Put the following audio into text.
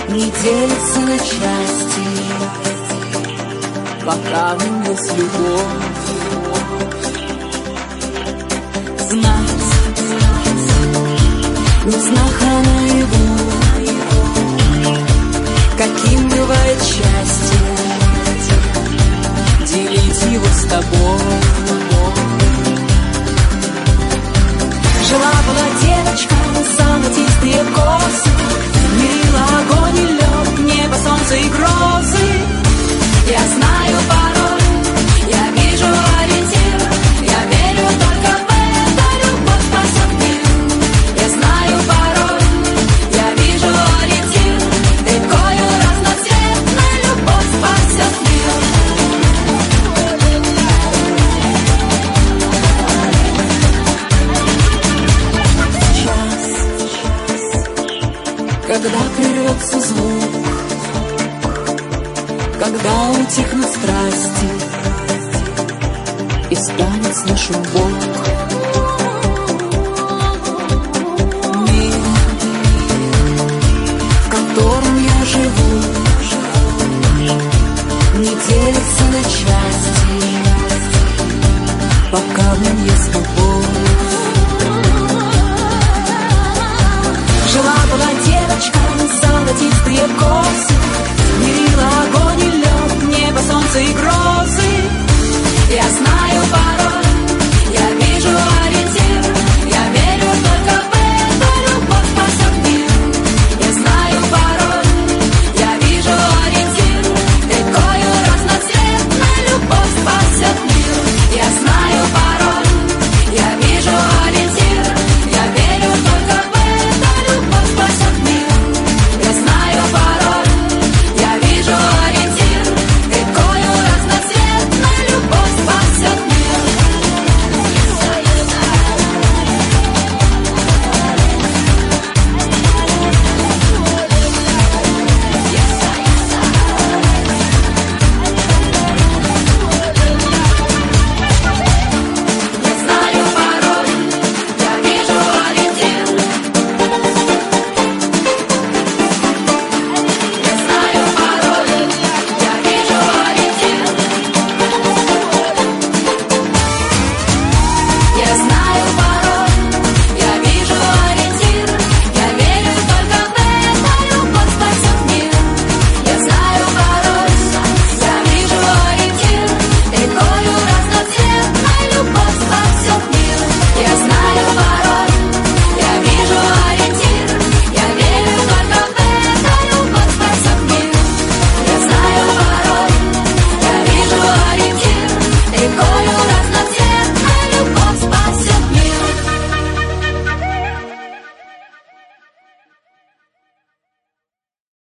не делится на части, пока в нем есть любовь. Знать, не знах, а наяву, каким бывает счастье, делить его с тобой. Жила-была девочка, золотистые косы, мило огонь и лед, небо, солнце и грозы. Я знаю порой, я вижу ориентир, я верю только в это, любовь спасет мир. Я знаю порой, я вижу ориентир, рекою разноцветной любовь спасет мир. Когда прервется звук, когда утихнут страсти и станет слышен Бог, мир, в котором я живу, не делится на части, пока в нем есть